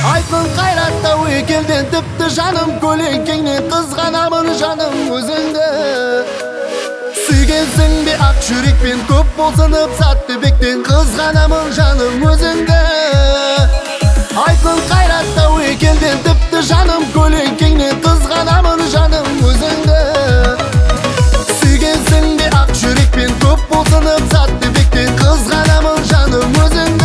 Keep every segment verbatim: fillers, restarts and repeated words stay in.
Айтқын қайратта өкелден тіпті жаным көлеңкеңнен қызғанамын жаным өзіңді. Сүйгенсің бе ақ жүрекпен көп болсынып сәттібектен қызғанамын жаным өзіңді. Айтқын қайратта өкелден тіпті жаным көлеңкеңнен қызғанамын жаным өзіңді. Сүйгенсің бе ақ жүрекпен көп болсынып сәттібектен қызғанамын жаным өзіңді.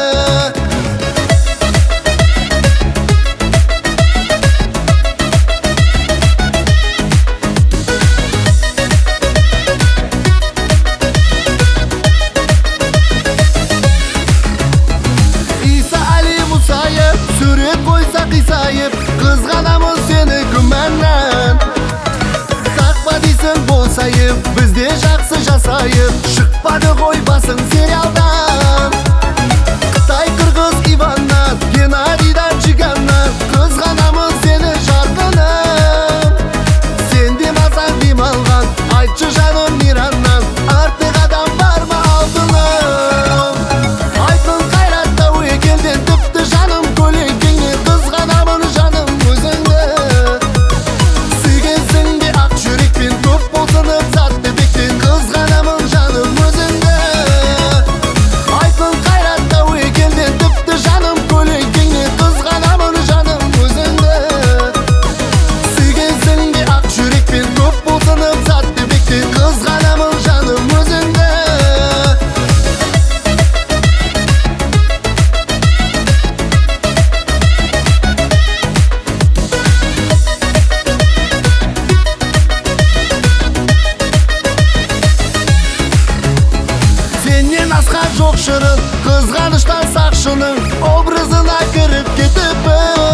Сурет қойса қисайып қызғанамын сені күмәннан. Тақпа дейсің болсайып бізде жақсы жасайып шықпады ғой басың сериалдан. Қытай қырғыз Иваннан Геннадийдан Жиганнан қызғанамын сені жарқыным. Сен демасаң демалған айтшы жаным Ираннан артық адам бар ма алтыным. Айтқын қайратта өкелден тіпті жаным көлеңкеңнен қызғанамын жаным өзіңді. Сүйгенсің бе ақ жүрекпен көп болсынып сәттібектен қызғанамын жаным өзіңді. Айтқын қайратта өкелден тіпті жаным көлеңкеңнен қызғанамын жаным өзіңді. Сүйгенсің бе ақ жүрекпен көп болсынып сәттібектен қызғанамын жаным өзіңді. Сенен асқан жоқ шырын қызғаныштан сақшының образына кіріп кетіппін.